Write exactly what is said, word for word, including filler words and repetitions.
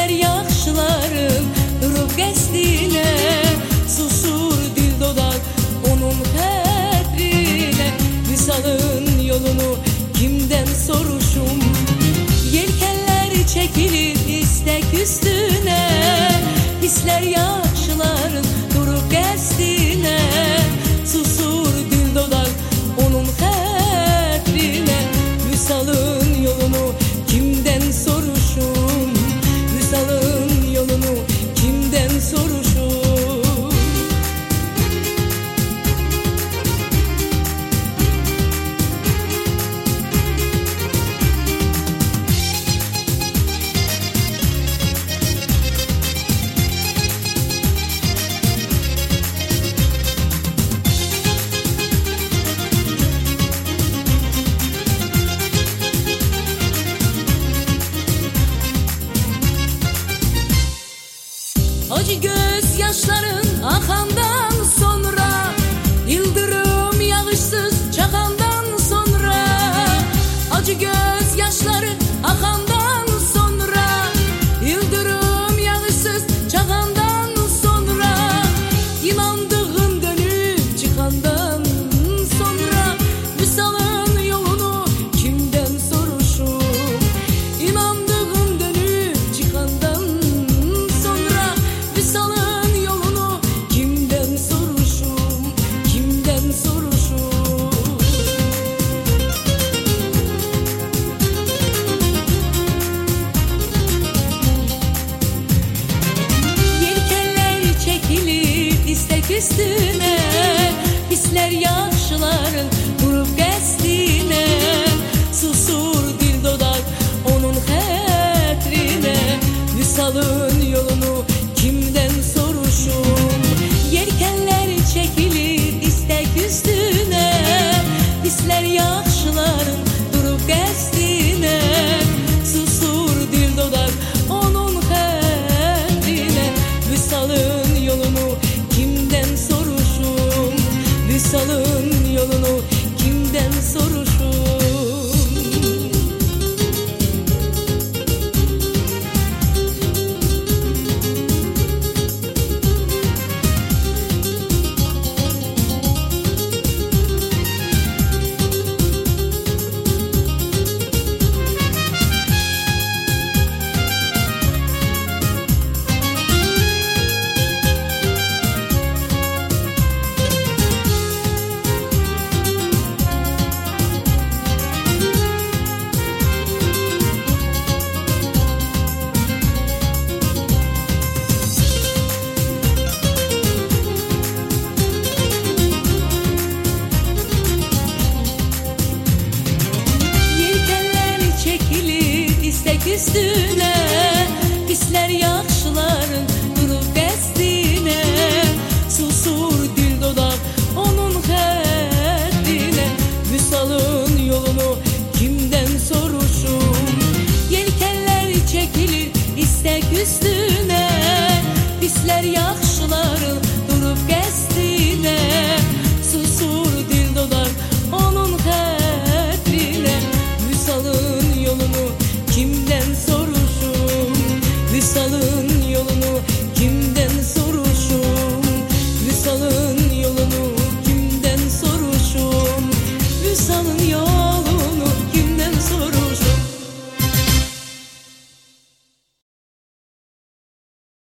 Hisler yaxşıların durub qəsdinə, susur dil dodak onun qədrinə. Vüsalın yolunu kimdən soruşum? Yelkənlər çəkilir istek üstünə. Hisler yaxşıların durub qəsdinə, susur dil dodak onun qədrinə. Vüsalın yolunu kimdən soruşum? Vüsalın yolunu kimdən soruşum? Acı göz yaşların akandan sonra, yıldırım yağışsız çakandan sonra, acı göz yaşları akandan sonra, yıldırım yağışsız çakandan sonra, inandığın dönüp çıkandan sonra, Vüsalın yolunu kimden soruşum? İnandığın dönüp çıkandan sonra, Vüsalın yolunu kimden soruşum? Kimden soruşum? Yelkenler çekilir istek üstüne. Hisler yaxşıların durub qəsdinə, susur dil dodak onun xətrinə. Vüsalın yolunu kimden soruşum? Yelkenler çekilir istek üstüne. Hisler yaxşıların durub qəsdinə, susur dil dodak onun xətrinə. Vüsalın yolunu kimden soruşum? Vüsalın yolunu kimden soruşum? Üstüne hisler yaxşıların durub qəsdinə, susur dil dodak onun xətrinə. Vüsalın yolunu kimden soruşum? Yelkenler çekilir istek üstüne. Hisler yaxşıların